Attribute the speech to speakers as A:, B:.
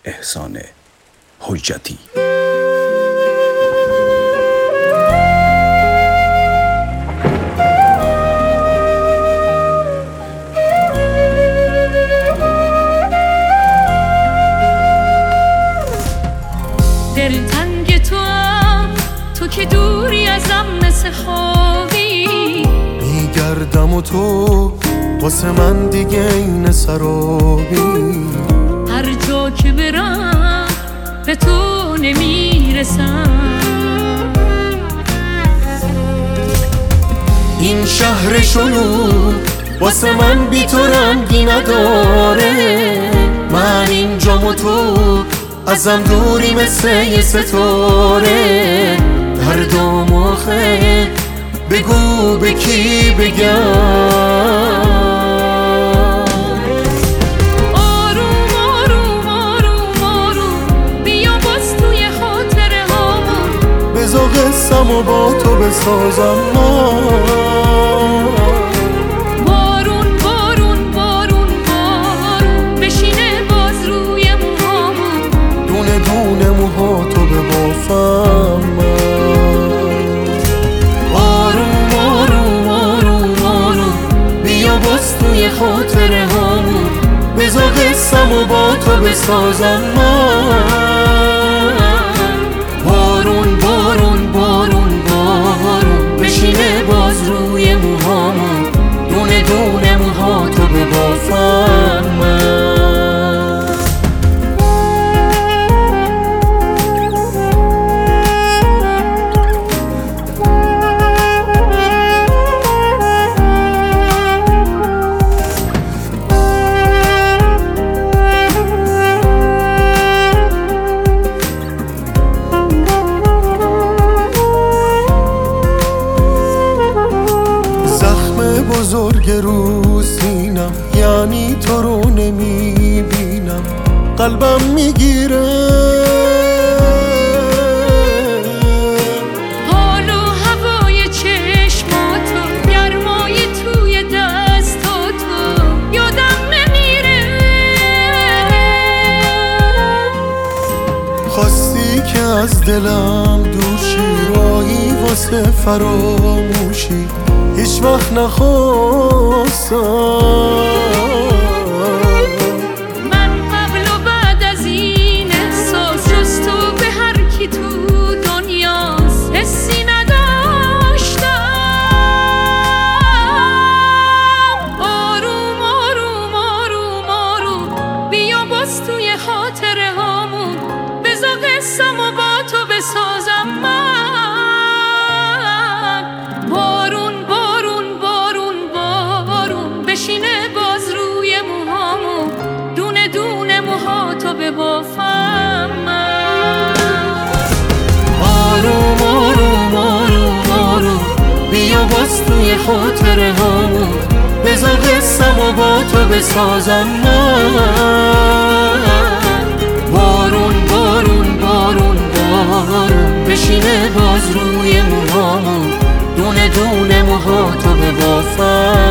A: احسان حجتی.
B: دلتنگ تو که دوری ازم مثل خوابی،
C: میگردم و تو واسه من دیگه این سرابی.
B: هر جا که برم به تو نمیرسم.
C: این شهر شلوغ واسه من بی تو رنگی نداره. من اینجام و تو ازم دوری مثل یه ستاره. دردم آخه بگو به کی بگم.
B: آروم آروم آروم آروم بیا باز توی خاطره هامون.
C: بذار قصه‌مو با تو بسازم
B: بارون بارون بارون بارون بشینه باز روی موهامون.
C: دونه دونه موهاتو ببافم. آروم آروم آروم آروم بیا باز توی خاطره هامون. بذار قصه‌مو با تو بسازم بارون بارون بارون بارون بشینه باز روی موهامون. دونه دونه موهاتو ببافم. بزرگ رو سینم یعنی تو رو نمیبینم. قلبم میگیره
B: حال و هوای چشماتو، گرمای توی دستاتو یادم نمیره.
C: خواستی که از دلم دوشی، راهی واسه فراموشی هیچ وقت نخواستم.
B: من قبل و بعد از این احساس جز تو به هر کی تو دنیاست حسی نداشتم. آروم آروم آروم آروم بیا باز توی خاطره هامون. بذار قصه‌مو با تو بسازم بشینه باز روی موهامون. دونه دونه موهاتو ببافم.
C: آروم آروم آروم آروم بیا باز توی خاطره هامون. بذار قصه‌مو با تو بسازم بارون بارون بارون بارون بشینه باز روی موهامون. دونه دونه موهاتو ببافم.